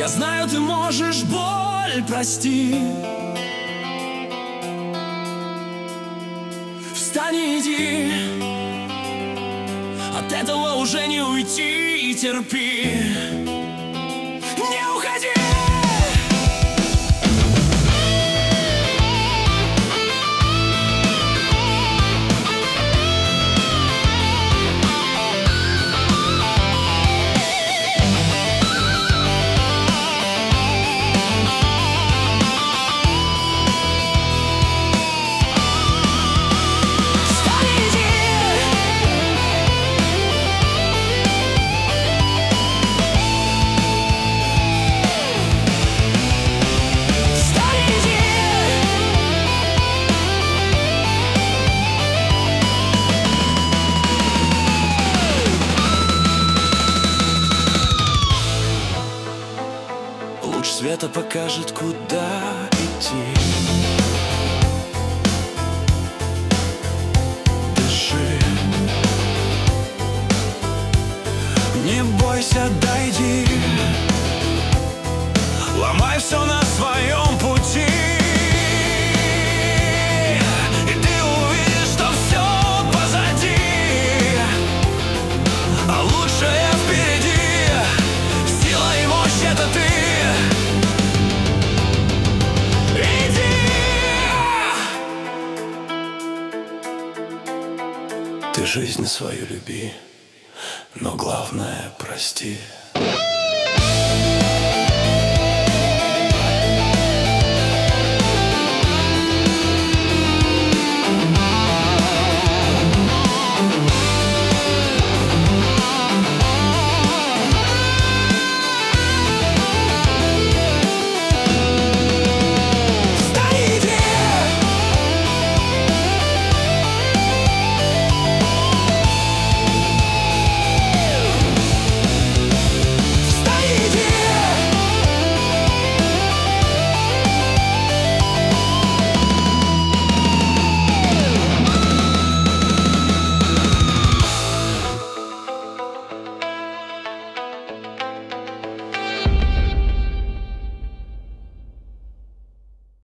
Я знаю, ты можешь боль простить. Встань и иди, от этого уже не уйти, и терпи. Не уходи! Луч света покажет, куда идти. Дыши, не бойся, дойди. Ломай все на своем пути. И ты увидишь, что все позади, а лучшее впереди. Сила и мощь — это ты. Ты жизнь свою люби, но главное — прости.